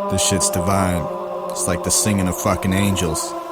This shit's divine. It's like the singing of fucking angels.